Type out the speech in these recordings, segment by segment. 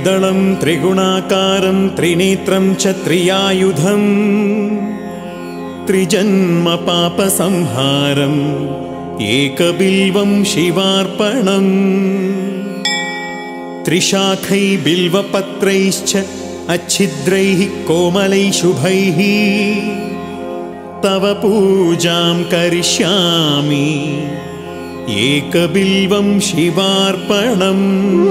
त्रिदलं त्रिगुणाकारं त्रिनेत्रं च त्रियायुधं त्रिजन्म पापसंहारम् एकबिल्वं शिवार्पणम् त्रिशाखै बिल्वपत्रैश्च अच्छिद्रैः कोमलैः शुभैः तव पूजां करिष्यामि एकबिल्वं शिवार्पणम्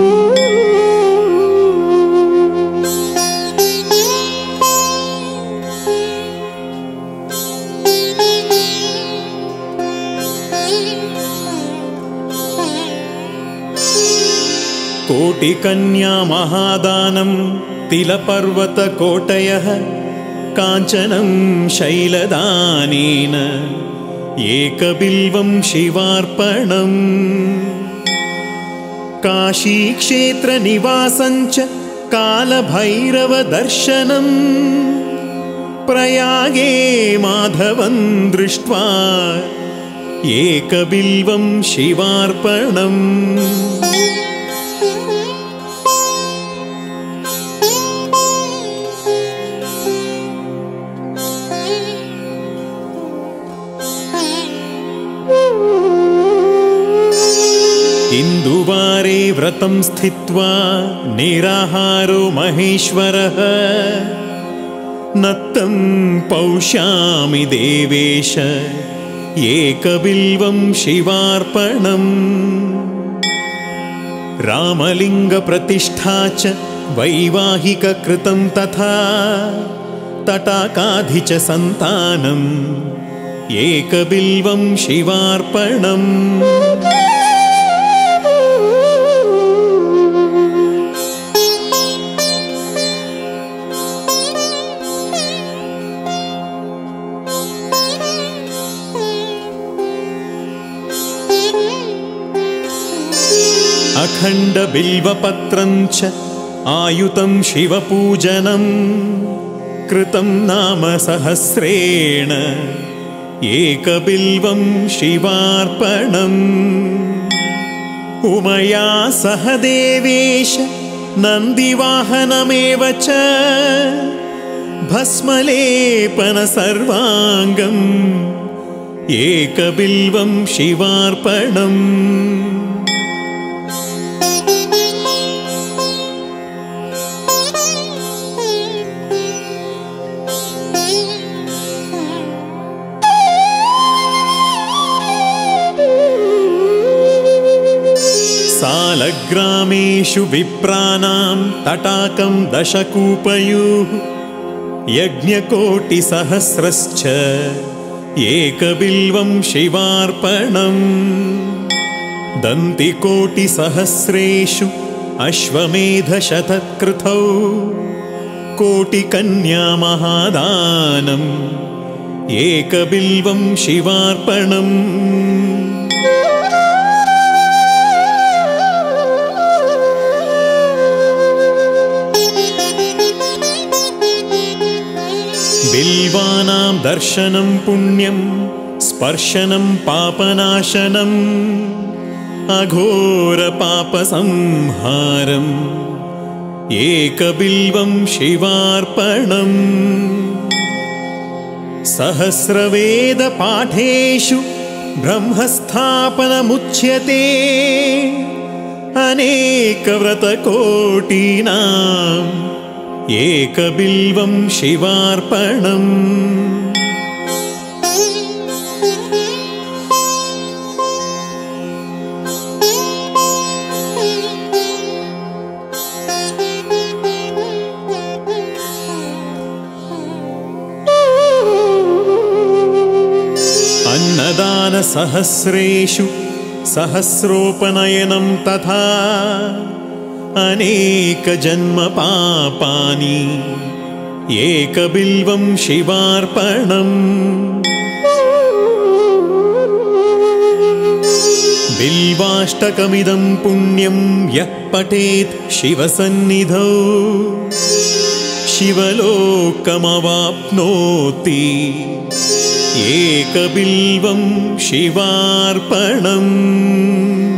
कोटिकन्या महादानं तिलपर्वतकोटयः काञ्चनं शैलदानेन एकबिल्वं शिवार्पणम् काशीक्षेत्रनिवासं च कालभैरवदर्शनम् प्रयागे माधवं दृष्ट्वा एकबिल्वं शिवार्पणम् इन्दुवारे व्रतं स्थित्वा निराहारो महेश्वरः नत्तं पौष्यामि देवेश एकबिल्वं शिवार्पणम् रामलिङ्गप्रतिष्ठा च वैवाहिककृतं तथा तटाकाधि च सन्तानम् एकबिल्वं शिवार्पणम् अखण्डबिल्वपत्रं च आयुतं शिवपूजनं कृतं नाम सहस्रेण एकबिल्वं शिवार्पणम् उमया सह देवेश नन्दिवाहनमेव च भस्मलेपन सर्वाङ्गम् एकबिल्वं शिवार्पणम् सालग्रामेषु विप्राणां तटाकं दशकूपयुः यज्ञकोटिसहस्रश्च एकबिल्वं शिवार्पणम् दन्तिकोटिसहस्रेषु अश्वमेधशतकृतौ कोटिकन्या महादानम् एकबिल्वं शिवार्पणम् बिल्वानां दर्शनं पुण्यं स्पर्शनं पापनाशनम् अघोरपापसंहारम् एकबिल्वं शिवार्पणम् सहस्रवेदपाठेषु ब्रह्मस्थापनमुच्यते अनेकव्रतकोटीनाम् एकबिल्वं शिवार्पणम् अन्नदानसहस्रेषु सहस्रोपनयनं तथा अनेकजन्मपापानि एकबिल्वं शिवार्पणम् बिल्वाष्टकमिदं पुण्यं यः पठेत् शिवसन्निधौ शिवलोकमवाप्नोति एकबिल्वं शिवार्पणम्।